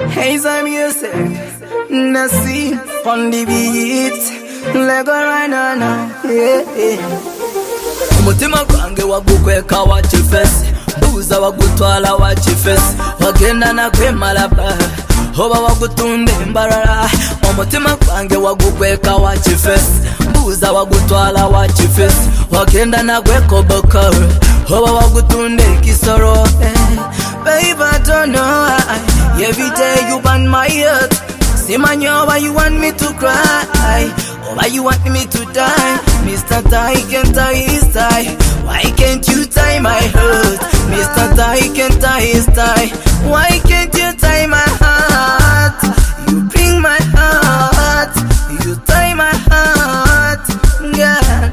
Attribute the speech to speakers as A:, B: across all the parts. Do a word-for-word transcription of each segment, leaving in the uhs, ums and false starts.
A: Hey, some music, Nassim on the beat, Lego right now, yeah, yeah. Umutima kwange wagukweka wachifesi, buza wagutwala wachifesi, wagenda na kwemalaba, hoba wagutunde mbarara. Umutima kwange wagukweka wachifesi, buza wagutwala wachifesi, wagenda na kwekoboka, hoba wagutunde kisoro. Babe, I don't know why every day you burn my heart. Say man, yo, why you want me to cry? Or why you want me to die? Mister Tie can't tie his tie. Why can't you tie my heart? Mister Tie can't tie his tie. Why can't you tie my heart? You bring my heart, you tie my heart. God,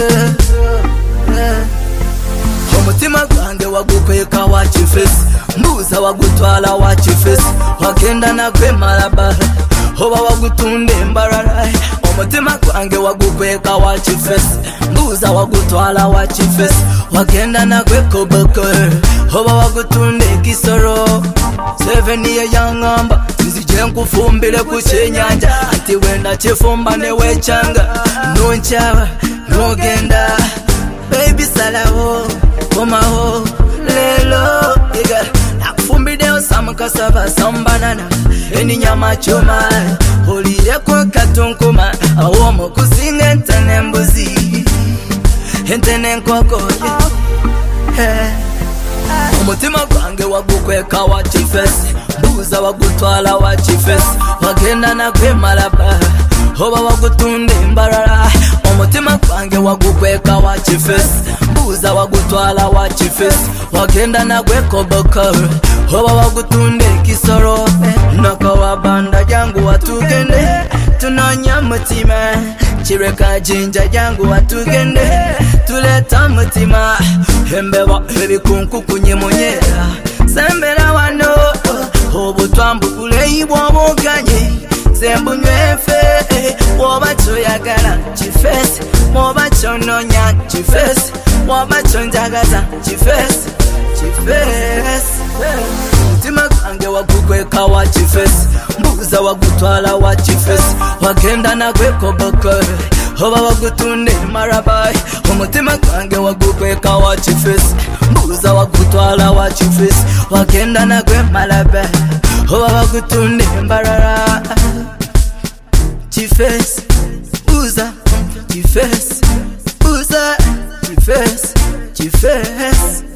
A: umutima kwange wagukweka wachifesi, mbuza wagutwala wachifesi, wagenda na kwemalaba, hoba wagutunde mbarara. Umutima kwange wagukweka wachifesi, mbuza wagutwala wachifesi, wagenda na kwekoboka, hoba wagutunde kisoro. Seven year young amba, nzije nkufumbile kuchenyanja, ati wenda chifumba newe changa, nonchawa, nogenda. Baby salaho, koma ho, lelo, iga. Nakufumbide osama kasava, sambanana, eni nyama choma. Holire kwa katunkuma, awomo kusinga entene mbuzi, entene nkoko, yeah. Umutima kwange wagukweka wachifesi, buza wagutwala wachifesi, wagenda na kwemalaba, hoba wagutunde mbarara. Umutima kwange wagukweka wachifesi, buza wagutwala wachifesi, wagenda na kwekoboka, hoba wagutunde kisoro. Noko wabanda jangu watugende, tunanya mutima, chireka jinja jangu watugende, tuleta mutima. Hembeba ebikunku kunyemunyera, sembera wano, obutwambu kuleibu obuganye, zembu nywefe, wobacho yagala chifesi, wobacho nonya chifesi, wobacho njagaza chifesi, chifesi. Umutima kwange wagukweka wachifesi, mbuza wagutwala wachifesi, wagenda na kwekoboka, hoba wagutunde marabai. Umutima kwange wagukweka wachifesi, mbuza wagutwala wachifesi, wagenda na kwemalaba, hoba wagutunde mbarara. Chifesi, buza, chifesi, buza, chifesi, chifesi.